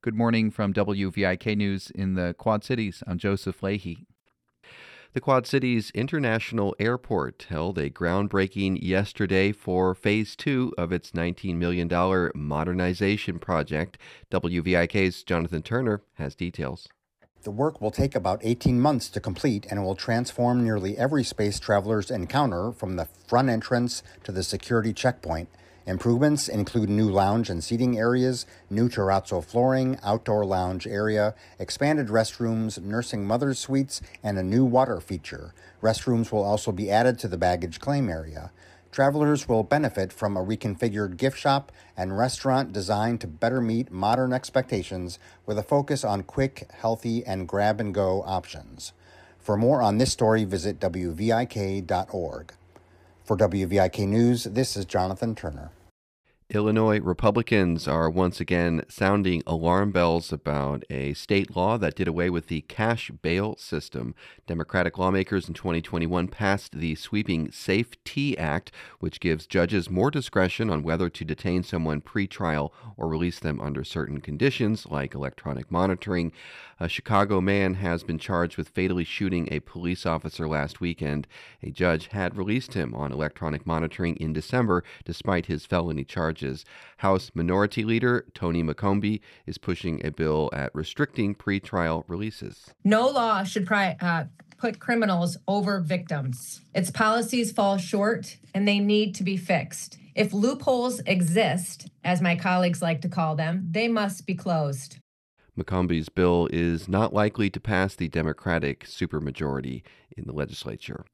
Good morning from WVIK News in the Quad Cities. I'm Joseph Leahy. The Quad Cities International Airport held a groundbreaking yesterday for Phase 2 of its $19 million modernization project. WVIK's Jonathan Turner has details. The work will take about 18 months to complete and will transform nearly every space travelers encounter from the front entrance to the security checkpoint. Improvements include new lounge and seating areas, new terrazzo flooring, outdoor lounge area, expanded restrooms, nursing mother's suites, and a new water feature. Restrooms will also be added to the baggage claim area. Travelers will benefit from a reconfigured gift shop and restaurant designed to better meet modern expectations with a focus on quick, healthy, and grab-and-go options. For more on this story, visit WVIK.org. For WVIK News, this is Jonathan Turner. Illinois Republicans are once again sounding alarm bells about a state law that did away with the cash bail system. Democratic lawmakers in 2021 passed the sweeping SAFE-T Act, which gives judges more discretion on whether to detain someone pre-trial or release them under certain conditions, like electronic monitoring. A Chicago man has been charged with fatally shooting a police officer last weekend. A judge had released him on electronic monitoring in December, despite his felony charges. House Minority Leader Tony McCombie is pushing a bill at restricting pretrial releases. No law should put criminals over victims. Its policies fall short, and they need to be fixed. If loopholes exist, as my colleagues like to call them, they must be closed. McCombie's bill is not likely to pass the Democratic supermajority in the legislature.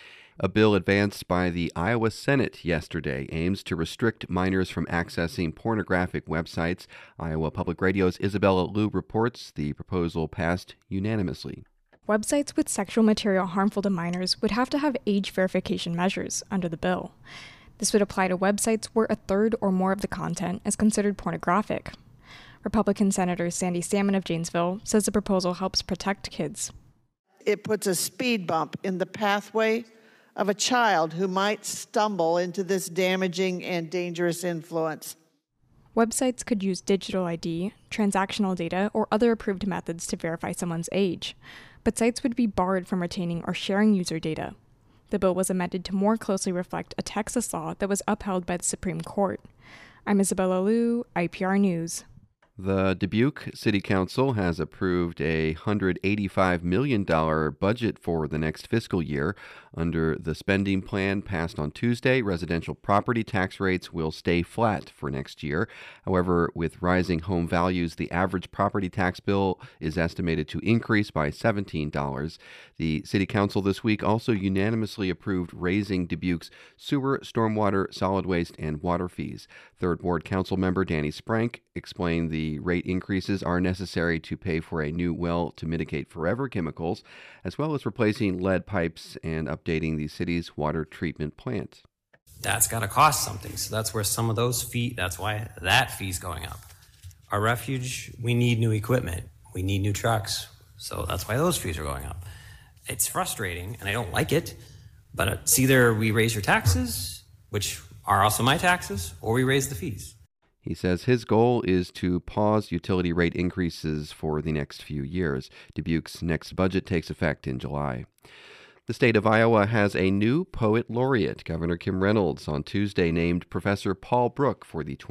A bill advanced by the Iowa Senate yesterday aims to restrict minors from accessing pornographic websites. Iowa Public Radio's Isabella Liu reports the proposal passed unanimously. Websites with sexual material harmful to minors would have to have age verification measures under the bill. This would apply to websites where a third or more of the content is considered pornographic. Republican Senator Sandy Salmon of Janesville says the proposal helps protect kids. It puts a speed bump in the pathway of a child who might stumble into this damaging and dangerous influence. Websites could use digital ID, transactional data, or other approved methods to verify someone's age, but sites would be barred from retaining or sharing user data. The bill was amended to more closely reflect a Texas law that was upheld by the Supreme Court. I'm Isabella Liu, IPR News. The Dubuque City Council has approved a $185 million budget for the next fiscal year. Under the spending plan passed on Tuesday, residential property tax rates will stay flat for next year. However, with rising home values, the average property tax bill is estimated to increase by $17. The City Council this week also unanimously approved raising Dubuque's sewer, stormwater, solid waste, and water fees. Third Ward Council member Danny Sprank explained the rate increases are necessary to pay for a new well to mitigate forever chemicals, as well as replacing lead pipes and updating the city's water treatment plant. That's got to cost something, so that's where some of those that's why that fee's going up. Our refuge, we need new equipment, we need new trucks, so that's why those fees are going up. It's frustrating, and I don't like it, but it's either we raise your taxes, which are also my taxes, or we raise the fees. He says his goal is to pause utility rate increases for the next few years. Dubuque's next budget takes effect in July. The state of Iowa has a new poet laureate. Governor Kim Reynolds on Tuesday named Professor Paul Brook for the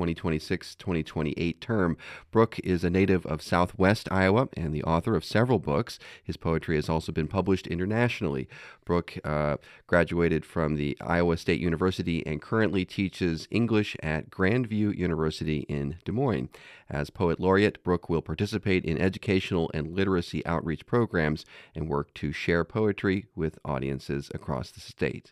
2026-2028 term. Brook is a native of Southwest Iowa and the author of several books. His poetry has also been published internationally. Brook graduated from the Iowa State University and currently teaches English at Grandview University in Des Moines. As poet laureate, Brook will participate in educational and literacy outreach programs and work to share poetry with audiences across the state.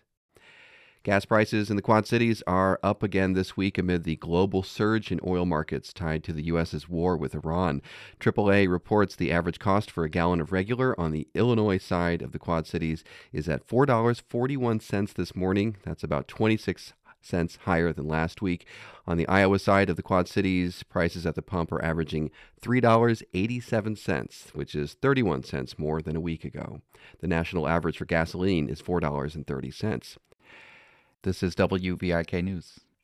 Gas prices in the Quad Cities are up again this week amid the global surge in oil markets tied to the U.S.'s war with Iran. AAA reports the average cost for a gallon of regular on the Illinois side of the Quad Cities is at $4.41 this morning. That's about 26 cents higher than last week. On the Iowa side of the Quad Cities, prices at the pump are averaging $3.87, which is 31 cents more than a week ago. The national average for gasoline is $4.30. This is WVIK News.